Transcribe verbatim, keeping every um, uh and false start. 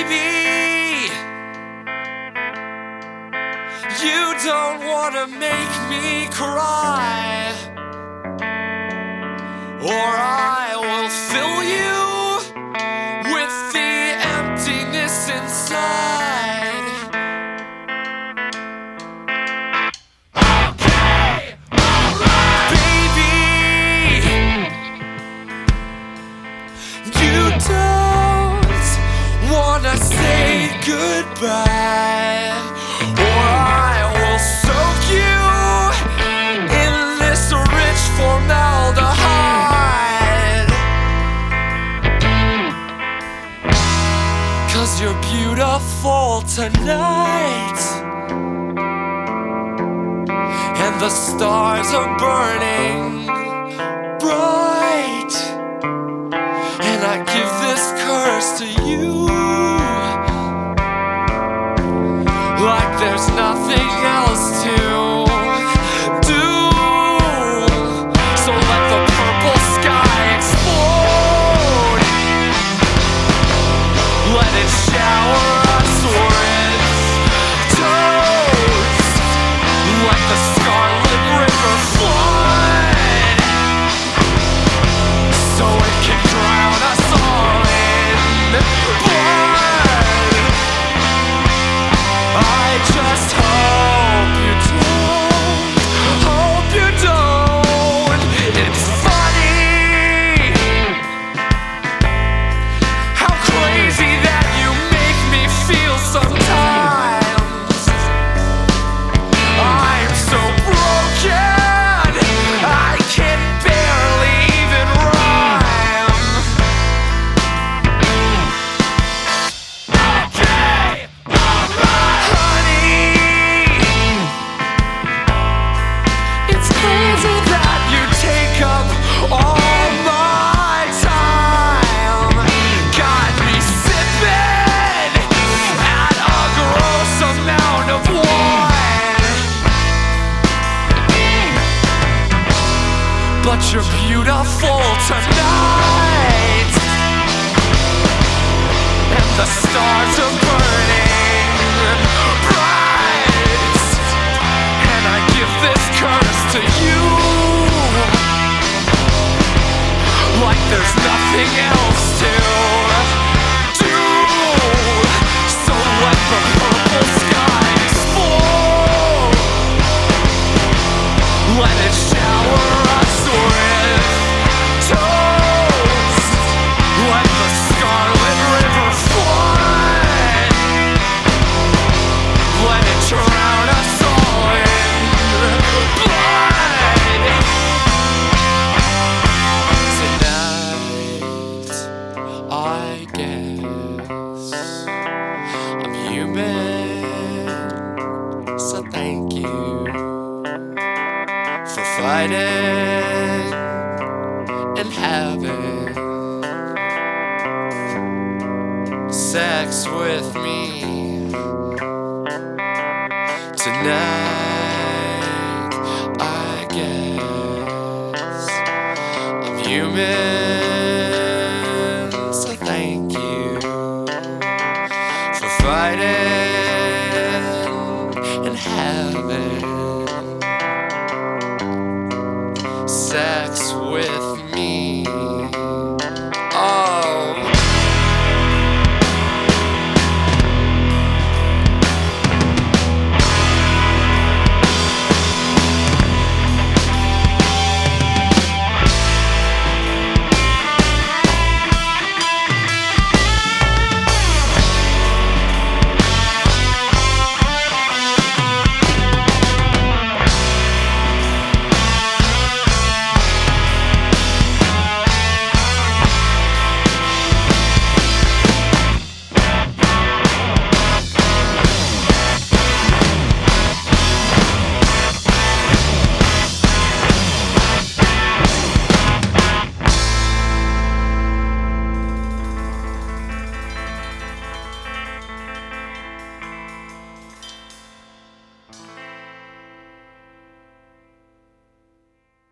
Baby, you don't wanna make me cry, or I will fill you with the emptiness inside. Okay, alright. Baby, you don't wanna say goodbye, or I will soak you in this rich formaldehyde. 'Cause you're beautiful tonight, and the stars are burning bright, and I give this curse to you like there's nothing else to do. So let the purple sky explode, let it shower us with toast, like the Scarlet River flood, so it can drown us all in blood. I just hope you don't, hope you don't. It's funny how crazy that you make me feel sometimes. I'm so broken, I can barely even rhyme. Okay, alright. Honey, it's crazy that you take up all my time. Got me sipping at a gross amount of wine. But you're beautiful tonight, and the stars are burning bright, and I give this curse to you like there's nothing else to do. So let the purple sky explode, let it shower us with toast, let the Scarlet River flood, let it drown us all in blood. Tonight, I guess I'm human, so thank you for fighting and having sex with me tonight. I guess I'm human, so thank you for fighting and having